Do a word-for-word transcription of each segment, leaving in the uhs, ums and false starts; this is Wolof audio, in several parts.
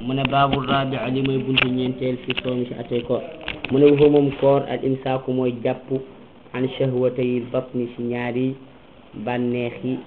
mu ne baabu rabi li mooy buntu ñeenteel fi soomi si atay koor mu ne waxu moom koor al imsaaku mooy jàpp an shahwatayil batni si ñaari bànneex yi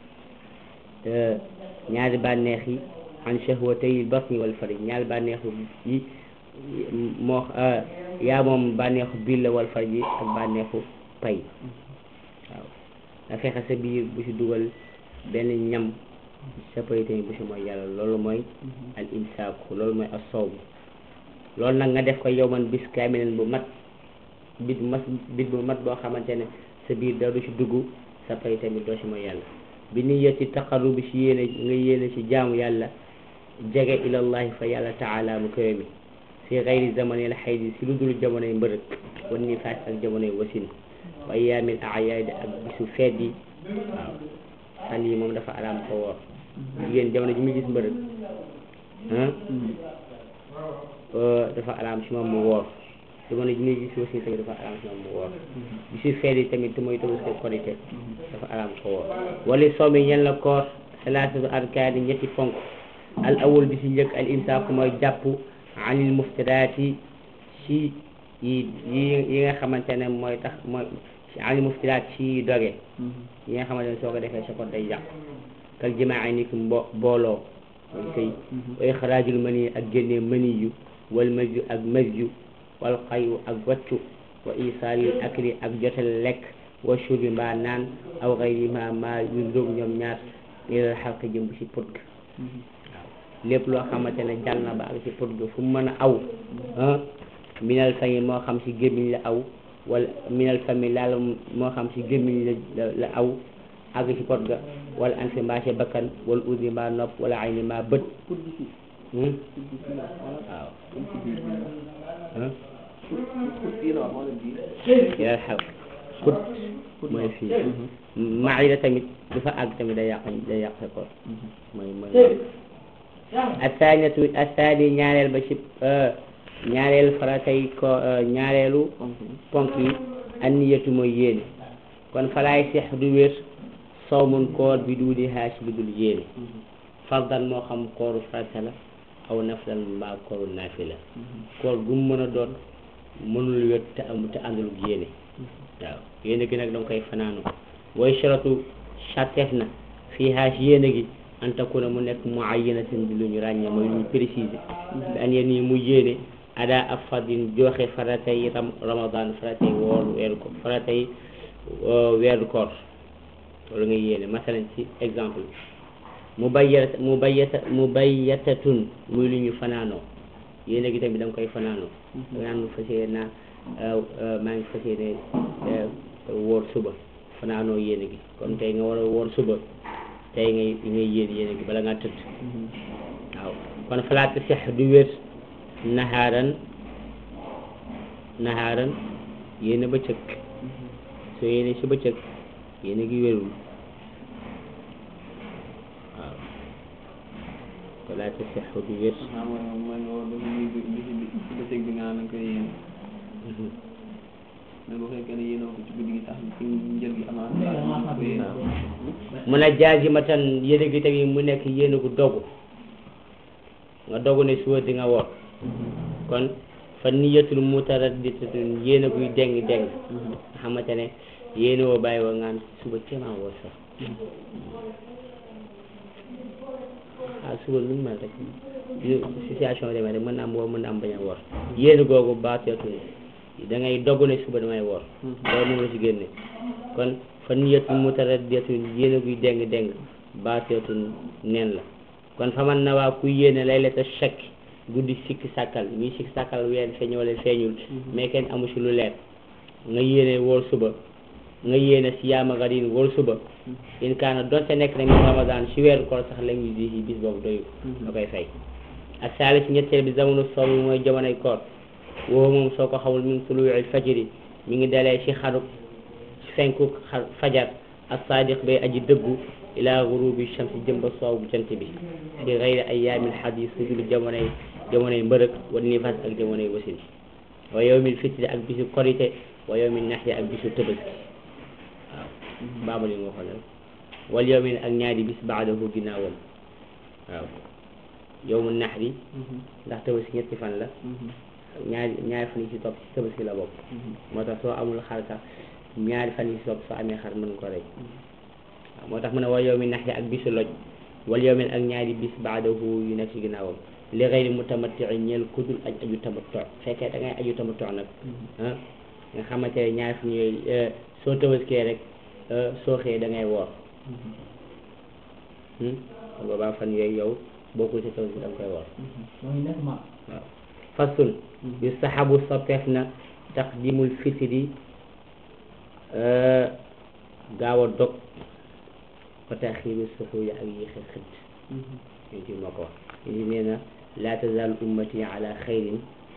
ñaari bànneex yi an shahwatayil batni wal farj ñaari bànneex yi moo yaa moom bànneexu biir la wal farj yi ak bànneexu pay waaw nga fexe sa biir bu si dugal benn ñam sa pay tamit bu si mooy yàlla loolu mooy al imsaaku loolu mooy as-sawm loolu nag nga def ko yow man bis kaamilan bu mat bit bu mat bit bu mat boo xamante ne sa biir da du si dugg sa pay tamit doo si mooy yàlla bi niyyati taqarrubi si yéene nga yéene si jaamu yàlla jege ilallahi fa yàlla taala mu koy mi fi gayri zamanil xaydi si lu dul jamonoy mbërëg wan nifaas ak jamonoy wasin wa ayyaamil a'yaad ak bisu feet yi waaw fan yi moom dafa araam ko woor jigéen jamono ji muy gis mbërëg dafa araam si moom mu woor jamono ji muy gis wasin tamit dafa araam si moom mu woor bisu feet yi tamit mooy Tabaski Korite dafa araam ko woor wali soomi ñen la koor salaasatu arkaani ñetti fonk al awwal bi si njëkk al imsaaku mooy jàpp anil muftiraati si yi yi nga xamante ne mooy tax mooy anil muftiraat si doge yi nga xamante ne soo ko defee sa ko day yàq kal jimaa ni ki mbo booloo mooy sëy wa ixraajul mani ak génnee mani yu wal masju ak masju wal xayu ak waccu wa isaalil akli ak jotal lekk wa shurbi mbaa naan aw xayri ma ma yu ndóog ñoom ñaar ilal xalq jëm bu si put ga lépp loo xamante ne jàll na ba ak ci pot ga fu mu mën a aw minal fami moo xam si gémmiñ la aw wala minal fami laal moo xam si gémmiñ la la aw àgg ci pot ga wala an fi mbaa ci bakkan wala uddi mbaa nopp wala ay ni mbaa bët waaw yàlla xew put mooy fii maa yi la tamit du fa àgg tamit day yàq day yàq sa koor mooy mooy asaaniyatu asaani ñaareel ba ci ñaareel faratay ko ñaareelu ponk yi anniyatu mooy yéene kon falaay seex du wér sawmun koor bi duudi haa ci lu dul yéene fardan moo xam kooru farata la aw naflan mbaa kooru naafila koor gu mu mën a doon mënul wér te am te àndul yéene waaw yéene gi nag danga koy fanaanu way sharatu sarteef na fii haa ci yéene gi an takuna mu nekk muayyanatin bi lu ñu ràññee mooy lu ñu préciser bi an yéen yi mu yéene ada af fadin joxe faratay ram ramadan faratay woor weeru ko faratay weeru koor loolu nga yéene masalan ci exemple mu bayyata mu bayyata mu bayyatatun muy lu ñu fanaanoo yéene gi tamit da nga koy fanaanoo da nga naan fas yéene naa maa ngi fas yéene woor suba fanaanoo yéene gi comme tey nga war a woor suba tey ngay ngay yéen yéene gi bala ngaa tëdd waaw kon falaata sex du wér naxaaran naxaaran yéene bëccëg soo yéene si bëccëg yéene gi wérul waaw falaata sex du wér mun a jaazimatan yéene gi tamit mu nekk yéene gu dogu nga dogu ne suba di nga woor kon fa niyatul mutaraddidatun yéene guy deng deng nga xamante ne yéene woo bàyyi woo ngaan suba ceemaa woor sax ah suba lu mu mel rek situation demee rek mën na am woor mën na am bañ a woor yéene googu baateetul da ngay dogu ne suba damay woor loolu moom la ci génne kon fa niyatul mutaraddidatun yéene guy deng deng baateetul neen la kon fa man na waa ku yéene laylata shakk guddi sikki sàkkal ñuy sikki sàkkal weer feeñ wala feeñul mais kenn amu si lu leer nga yéene woor suba nga yéene si yaama garin woor suba in kaana donte nekk na min ramadan si weeru koor sax la ñuy di bis boobu doyu da koy fay ak saali si ñetteel bi zamanu soomi mooy jamonoy koor woo moom soo ko xamul min tuluu'il fajri mi ngi dalee si xaruk fenku fajar as-sadiq bay aji dëggu ila gurubi shamsi jëmba soow bu jant bi fi gayri ayaamil xadis su dul jamonoy jamonoy mbërëg wala nifaas ak jamonoy wasin wa yawmil fitri ak bisu korite wa yawmil naxri ak bisu tëbaski waaw baaba li nga waxoon rek wal yawmin ak ñaari bis baadahu ginnaawam waaw yow mu naxri ndax tabaski ñetti fan la ñaari ñaari fan yi ci topp ci tabaski la bokk moo tax soo amul xar sax ñaari fan yi ci topp soo amee xar mën ko rey waaw moo tax mu ne wal yow mi naxri ak bisu loj wal yow min ak ñaari bis baadahu yu nekk ci ginnaawam li xëyri mutamatti ñeel kudul aj aju tamattu fekkee da ngay aju tamattu nag ah nga xamante ne ñaari fan yooyu soo tabaskee rek soo xëyee da ngay woor kon boobaa fan yooyu yow bokkul ci tabaski da nga koy woor waaw fasul yustahabu soppeef na taqdimul fitri gaaw a dog wa taxiiru suxuuri ak yéexe xëdd yéen ci moo ko wax yéen nee na laa tazaalu ummati ala xayrin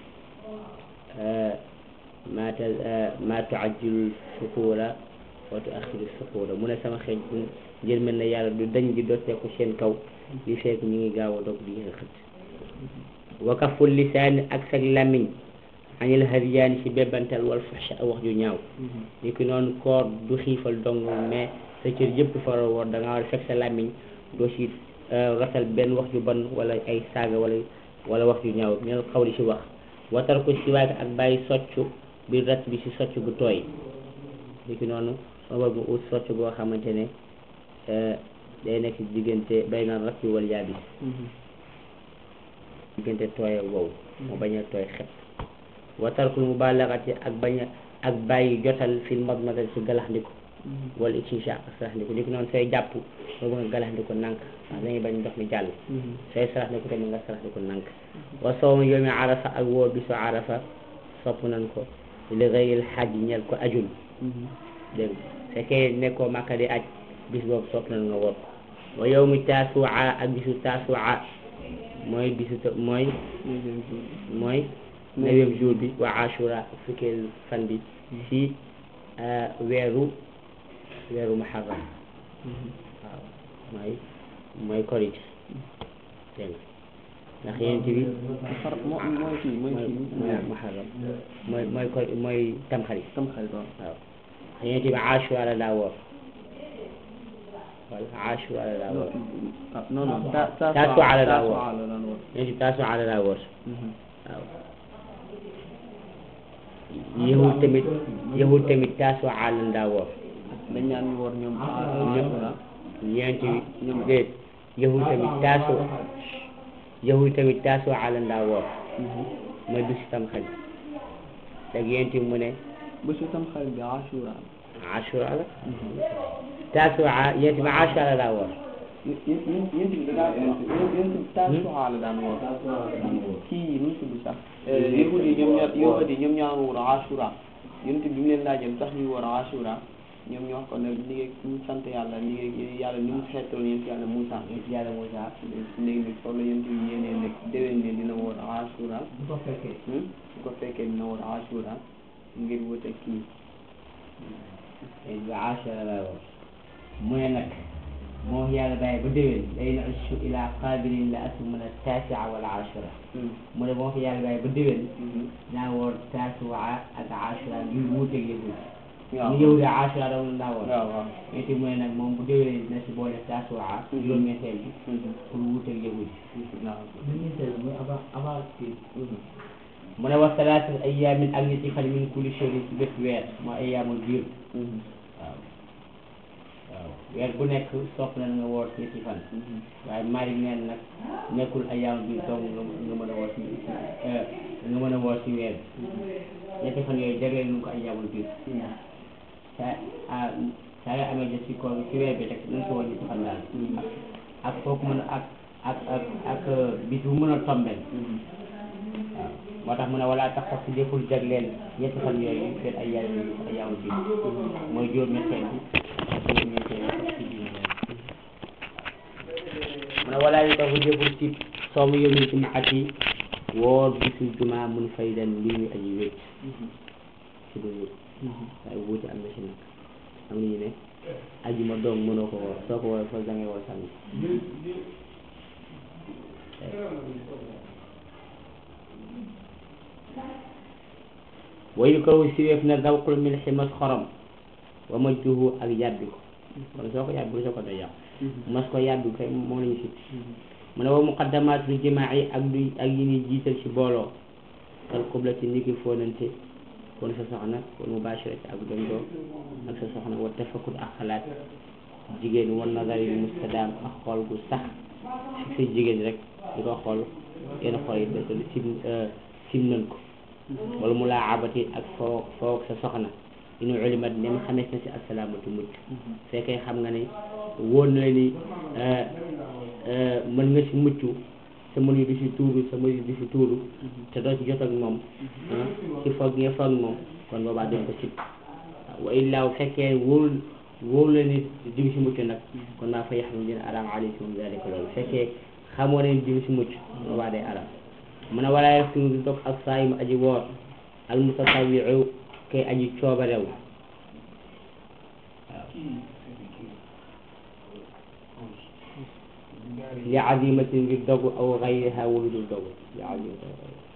ma ta ma tuajjilu suxuura wa tuaxiru suxuura mu ne sama xeej bu njël mel na yàlla du dañ di dotteeku seen kaw li fekk ñu ngi gaaw a dog di yéexe xëdd wa kaful lisaani ak sag làmmiñ anil hadiyaani ci bébbantal wal fuxsha wax ju ñaaw ni ki noonu koor du xiifal dong mais sa cër yëpp fara woor da nga war a fekk sa làmmiñ doo ci ratal benn wax ju bon wala ay saaga wala wala wax ju ñaaw ñeen xawli ci wax watar ko si waay ak bàyyi soccu bi rat bi ci soccu bu tooy ni ki noonu ma war mu ut soccu boo xamante ne day nekk diggante bay naan rat bi wala yaabis diggante tooy wow mu bañ a tooy xet watarkul mubalagati ak bañ a ak bàyyi jotal fil madmadati ci galaxndiku wala istinshaq ak saraxndiku li ko noonu sooy jàpp soo bëgg a galaxndiku nànk ndax dañuy bañ ndox mi jàll sooy saraxndiku tamit nga saraxndiku nànk wa sawmu yawmi arafa ak wóor bisu arafa sopp nañ ko li ghayril hajj ñel ko ajul dégg fekkee nekkoo Makka di aj bis boobu sopp nañ nga wóor wa yawmi tasu'a ak bisu tasu'a mooy bisu mooy mooy neuvième jour bi wa ashura fukkeel fan bi ci weeru weeru muharram waaw mooy mooy korite dégg nga ndax yéen bi mooy kii mooy mooy muharram mooy mooy ko mooy tamxarit tamxarit waaw waaw yéen bi ashura la daa woor wala ashura la daa woor non non tasu'a la daa woor yéen bi tasu'a la daa woor waaw yahud tamit yahud tamit tasu'a la daa woor dañ ñaan ñu woor ñoom ñeenti déet yahud tamit taasu yahud tamit tasu'a la daa woor mooy bisu tamxarit léegi yéenti mu ne bisu tamxarit bi ashura ashura la tasu'a yéenti ma ashura la daa woor yéen tasu'a la daan woor kii nu mu tudd sax yahud yi ñoom ñoo yahud yi ñoom ñoo woor ashura yéen bi mu leen laajee tax ñu woor ashura ñoom ñoo ko ne liggéey ñu sant yàlla liggéey yàlla ni mu xeetoon yéen ci yàlla Moussa yéen ci yàlla Moussa léegi nag foofu la yéen ci yéenee nag déwén ne dina woor ashura bu ko fekkee bu ko fekkee dina woor ashura ngir wute kii ashura la woor mu ne nag moom yàlla bàyyi ba déwén day na ashu ila qabilin la asumuna tasi'a wala ashura mu ne moom yàlla bàyyi ba déwén naa woor tasu'a ak ashura ngir wuuteeg yahud waaw ñu yahud ashura da woon daa woor waaw waaw ñetti mu ne nag moom bu déwénee dina si boole tasu'a juróom-ñetteel bi pour wuuteeg yahud mu ne wa salaatu ayyaamin ak ñetti fan min kulli shahrin ci bés weer mooy ayyaamul biir waaw waaw weer bu nekk sopp na nga woor ñetti fan waaye Maalik neen nag nekkul ayyaamul biir dong nga nga mën a woor ci nga mën a woor ci weer ñetti fan yooyu jagleel nu ko ayyaamul biir saa saa yoo amee jot ci koor ci weer bi rek nañ ko woor ñetti fan daal ak kooku mën a ak ak ak ak bis bu mën a tombeel waaw moo tax mu ne wala tax sax si deful jagleel ñetti fan yooyu seen ay yaay ay yaawu bi mooy juróom-ñetteel bi ak juróom-ñetteel bi ci biir mu ne wala yu tax bu deful ci soomu yawmil jumu'ati woor bisu jumaa mun fay den mbir mi aji wécc ci lu wér waaye wuute am na si nag am nañu ne ajuma doom mënoo ko woor soo ko woor foofu da ngay woor samedi wayu kaw siweef na dawqul milxi mas xorom wa majtuhu ak yàbbi ko kon soo ko yàbbi soo ko doy yàqu mas ko yàbbi kay moom lañu si mu ne wa muqaddamatul jimaa'i ak du ak yi ñuy jiital ci booloo kal qiblati ni ki fóonante kon sa soxna wal mubashirati ak dondoo ak sa soxna wa tafakkur ak xalaat jigéen wan nazari mustadaam ak xool gu sax si sa jigéen rek di ko xool yenn xool yi dëgg sim sim nañ ko wala mu laa abati ak foo foo sa soxna inu ulimat ne ma xamee na si asalaamatu mucc fekkee xam nga ne wóor na la ni mën nga si mucc sa mën yi du si tuuru sa mën yi du si tuuru te doo ci jot ak moom ci foog nga foog moom kon boobaa doon ko sib wa illaa fekkee wóor wóor la ni dig si mucc nag kon maa fa yaxam dina araam alaykum dalika loolu fekkee xamoo ne dig si mucc boobaa day araam mu ne walaa yaftiru du toog ak saa yi mu aji woor al mutasawwi'u kay aji coobarew waaw li azimatin ngir dogu aw xayriha wala dul dogu li azimatin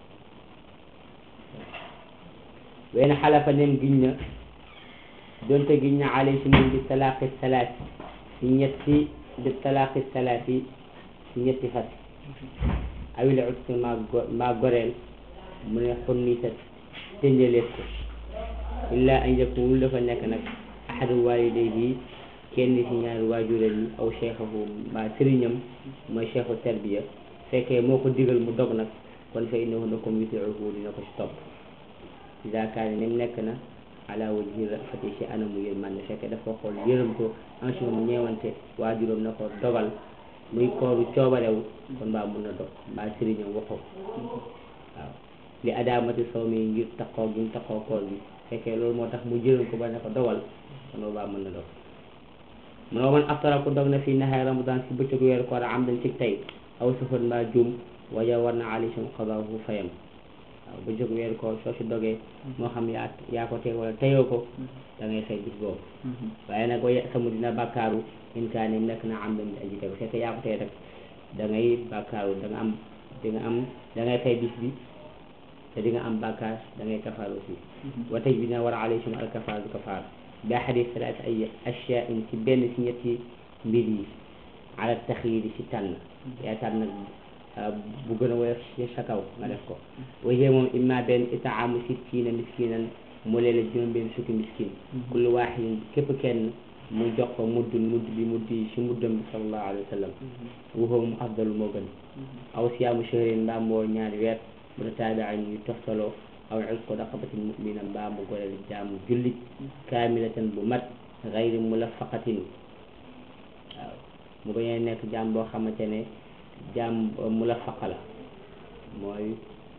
wenn xalafa nem giñ na donte giñ na alay si moom bi talaaqi salaat si ñetti bi talaaqi salaat yi si ñetti fas awil utq maa go maa goreel mu ne xunnisat tënjaleef ko illa an yakun lu dafa nekk nag ahadu walidayhi kenn ci ñaari waajuram yi aw cheikhahu mbaa sëriñam mooy cheikhu tarbiya fekkee moo ko digal mu dog nag kon fa innahu lakum yuti'uhu dina ko ci topp ida kaane nem nekk na ala wajhi rafati ci anamu yërmande fekkee dafa xool yërëm ko ansi mu ñeewante waajuram na ko dogal muy kooru coobarew kon mbaa mun na dog mbaa sëriñam waxoo waaw li adamati sawmi ngir taxoo gi mu taxoo koor gi fekkee loolu moo tax mu jërëm ko ba ne ko dogal kon boobaa mën na dog mu ne man aftara ku dog na fii nahaari ramadan si bëccëgu weeru koor am dañ ci tey aw safar mbaa juum waja war na alayhim qadaahu fayam waaw bëccëgu weeru koor soo si dogee moo xam yaa yaa ko tey wala teyoo ko da ngay fay bis boobu waaye nag wa samu dina bàkkaaru in kaane nekk na am dañ aji tey fekkee yaa ko tey rek da ngay bàkkaaru da nga am di nga am da ngay fay bis bi te di nga am bàkkaar da ngay kafaar aussi wa taj bi dina war a alayhim al kafaar du kafaar bi ahadi salaati ay ashyaa ci benn ci ñetti mbir yi ala taxyiiri ci tànn yaa tànn nag bu gën a woyof ci sa kaw nga def ko waye moom imma benn itaamu sittiina miskinan mu leela juróom benn fukki miskin kullu waaxidin képp kenn mu jox ko mudd mudd bi mudd yi ci muddam bi sallallahu alayhi wa sallam waxoo mu afdalu moo gën aw siyaamu shahrin mbaa moo ñaari weer mutataabi'ayn yu toftaloo aw isqu raqabatin mu'mina mbaa mu goreel jaamu jullit kaamilatan bu mat gayri mulafaqatin waaw mu bañ a nekk jaam boo xamante ne jaam mulafaqa la mooy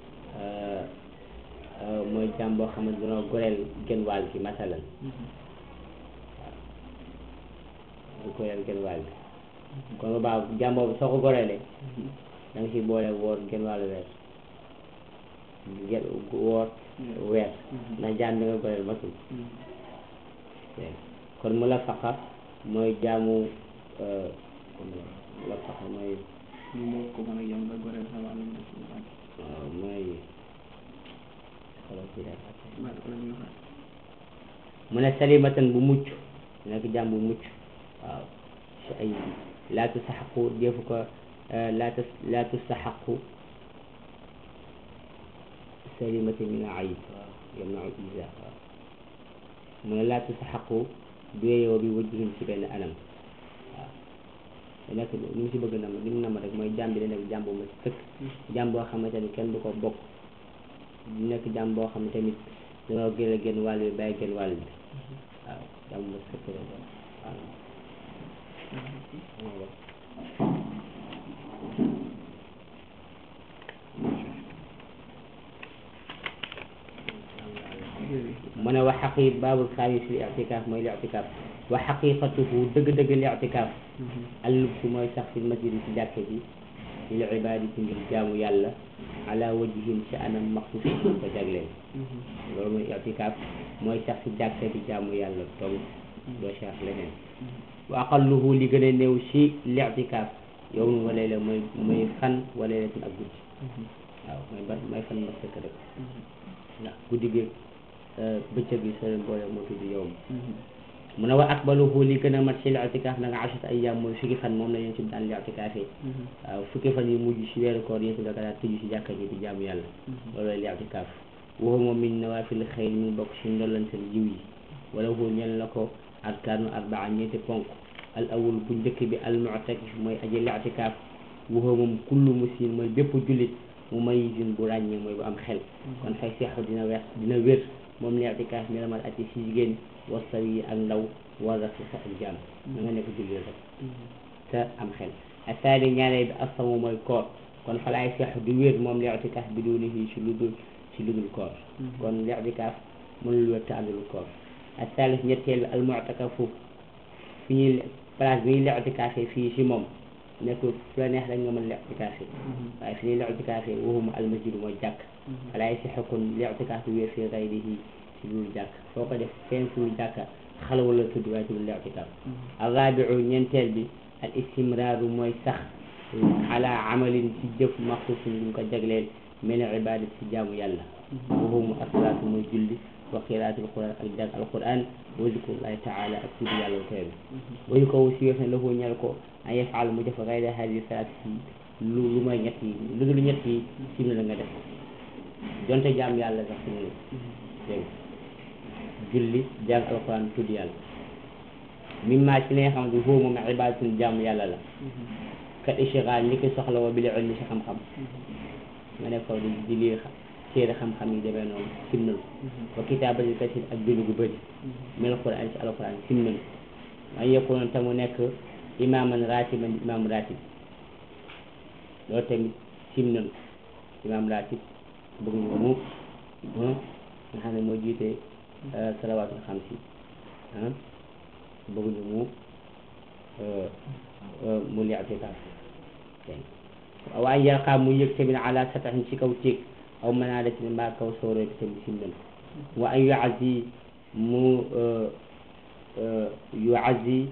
mooy jaam boo xamante ne goreel genn wàll gi masalan waaw goreel genn wàll gi kon bu baax jaam boobu soo ko goreelee da nga ci boole woor genn wàllu weer gel woor weer ndax jaam bi nga goreel matul kon mu la faqa mooy jaamu mu la faqa mooy moo ko mën a yem nga goreel sa wàllu waaw mooy mu ne salimatan bu mucc nekk jaam bu mucc waaw si ay laa tustaxaqu defu ko laa tas laa tustaxaqu salimati min ayib waaw yam na isa waaw mu ne laa tustaxaqu doyoo bi wajhin ci benn anam waaw da nekk li mu si bëgg nama li mu nama rek mooy jàmm bi da nekk jàmm bu ma sëkk jàmm boo xamante ni kenn du ko bokk du nekk jàmm boo xam ne tamit dañoo gën a génn wàll bi bàyyi génn wàll bi waaw jàmm bu ma sëkk la waaw mu ne wa xaqi baabul xaamis li i'tikaaf mooy li i'tikaaf wa xaqiqatuhu dëgg-dëgg li i'tikaaf allubsu mooy sax fi masjid ci jàkke ji lil ibaadati ngir jaamu yàlla ala wajhin ci anam maxsus ko jagleen loolu mooy i'tikaaf mooy sax ci jàkke bi jaamu yàlla toog doo sax leneen wa aqalluhu li gën a néew ci li i'tikaaf yawmun wa layla mooy mooy fan wa laylatin ak guddi waaw mooy ba mooy fan ma sëkk rek ndax guddi gi bëccëg bi seen boole moo tudd yow mu ne wa akbaluhu li gën a mat ci i'tikaaf nag ashrat ayyaam mooy fukki fan moom la yéen ci daan li i'tikaaf yi waaw fukki fan yi mujj ci weeru koor yéen ci da ko daan tëju ci jàkka ji di jaamu yàlla loolu li i'tikaaf wa huwa min nawaafil xayr mi bokk ci ndollantal jiw yi wala hu ñel na ko arkaanu arbaa ñeenti ponk al awwal bu njëkk bi al mu'takif mooy aji li i'tikaaf wa huwa moom kullu muslim mooy bépp jullit mu mayizin bu ràññee mooy bu am xel kon fay seexu dina weex dina wér moom li i'tikaaf mi ramal ati si jigéen wasaw yi ak ndaw war a sa ak jàmm da nga nekk jullit rek te am xel asaani ñaareel bi asamu mooy koor kon fa laay seexu di wér moom li i'tikaaf bi dunihi ci lu dul ci lu dul koor kon li i'tikaaf mënul wér te àndul koor asaalis ñetteel bi al mu'takafu fi ñuy place bi ñuy li i'tikaaf fii ci moom nekkul fu la neex rek nga mën li i'tikaaf waaye fi ñuy li i'tikaaf waxuma al masjid mooy jàkk fa laay seexu kon li i'tikaaf bi wér fii gayrihi ci lu dul jàkk foo ko def fenn fu dul jàkka xalwa la tudd waaye tudd li i'tikaaf arrabiu ñeenteel bi al istimraaru mooy sax ala amalin ci jëf maxsuusin luñ ko jagleel mel ibadat ci jaamu yàlla waxumu asalaatu mooy julli wa qiraatul quran ak jàng alquran wa zikrullahi taala ak tudd yàlla teew wayu ko aussi wef ne lahu ñel ko an yafaal mu def gayra hadi salaat yi lu lu may ñett yi lu dul ñett yi sim na la nga def donte jaam yàlla sax sim na dégg julli jàng alquran tudd yàlla mimma ci li nga xamante foofu moom ibadatul jaamu yàlla la kat ishgaal ni ki soxla wa bil ilmi si xam-xam nga ne ko di di lii téere xam-xam yi demee noonu simnal wa kitaabatil kasiir ak bindu gu bëri mel quran ci alquran simnal man yekkoon te mu nekk imaaman ratiban imaam ratib loolu tamit simnal imaam ratib bëgg nga mu nga xam ne moo jiite salawaatul xamsi ah bëgg ñu mu mu li i'tikaaf waaye yaqaa mu yëg tamit ala satahin ci kaw téeg aw manaaratin mbaa kaw sooroo bi tamit simnal wa an yu'azzi mu yu'azzi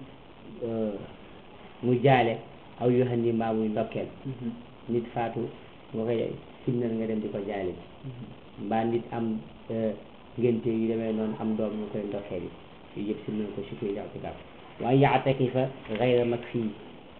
mu jaale aw yuhanni mbaa muy ndokkeel nit faatu nga koy simnal nga dem di ko jaale bi mbaa nit am ngénte yu demee noonu am doom ñu koy ndokkeel yi yëpp simnal ko ci kuy i'tikaaf wa an ya'takifa ghayra makfi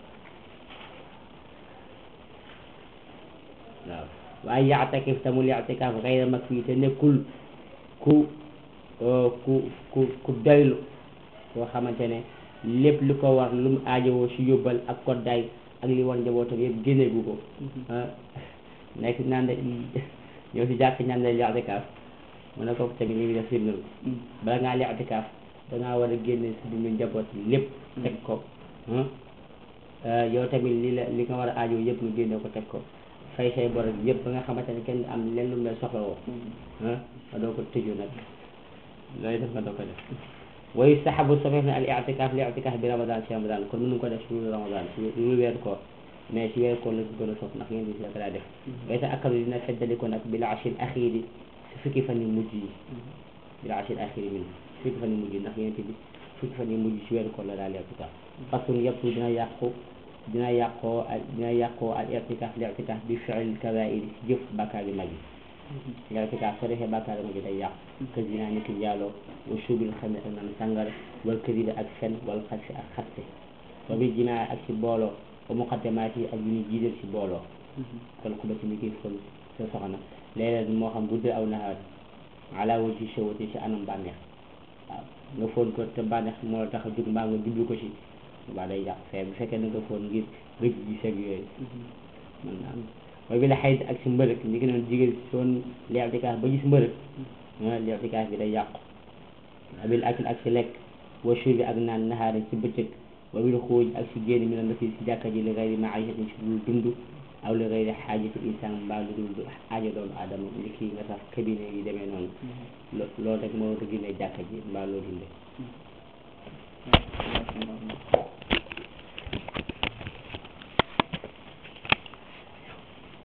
waaw waaye ya'takif te mu li i'tikaaf ghayra makfi te nekkul ku ku ku ku doylu koo xamante ne lépp lu ko war lu mu aajowoo si yóbbal ak koddaay ak li war njabootam yëpp génneegu ko nekk naan de ñëw si jàkk ñaan de li i'tikaaf mu ne ko tamit ñu ngi def firndeel ko bala ngaa li i'tikaaf dangaa war a génne si dundu njaboot bi lépp teg ko yow tamit li la li nga war a aajoo yëpp nga génne ko teg ko fay say bor yëpp ba nga xamante ne kenn am lenn lu mel soxla woo ah nga doo ko tëju nag looy def nga doo ko def way saxabu sofeef ne al i'tikaaf li i'tikaaf bi ramadan si ramadan kon mënu ko def si lu ramadan si lu weeru koor mais si weeru koor la ko gën a sof ndax ngeen di si la ko daa def way sa akkadu dina feddali ko nag bil ashir axiiri si fukki fan yu mujj yi bil ashir axiiri min fukki fan yu mujj yi ndax ngeen bi fukki fan yu mujj si weeru koor la daal i'tikaaf parce que yëpp dina yàqu dina yàqoo dina yàqoo al i'tikaaf li i'tikaaf bi fi'l kabaa'ir si jëf bàkkaar yu mag yi nga i'tikaaf soo defee bàkkaar yu mag yi day yàqu kër dinaa ni ki njaaloo wa shuubil xamri ak naan sàngara wal kadiba ak fen wal xasfi ak xaste wa bi jinaa ak si booloo wa muqaddamaat yi ak yu ñu jiital si booloo kon ku ba ci mi ngi fon sa soxna léeg-léeg moo xam guddi aw nahaar ala wajhi shahwati si anam bànneex waaw nga foon ko te bànneex moo tax a jóg mbaa nga jublu ko si waa day yàq fee bu fekkee na nga foon ngir rëcc ji seeg yooyu mën naa am waaye bi la xayd ak si mbërëk ñi ngi noon jigéen soon li i'tikaaf ba gis mbërëk li i'tikaaf bi day yàqu abil akil ak si lekk wa shurbi ak naan nahaari si bëccëg wa bil xuruj ak si génn mi na si si jàkka ji li gayri ma'iishatin si dul dund aw li gayri xaajati insaan mbaa lu dul aajo doomu aadama li kii nga sax cabinet yi demee noonu loolu rek moo war a génne jàkka ji mbaa loo dundee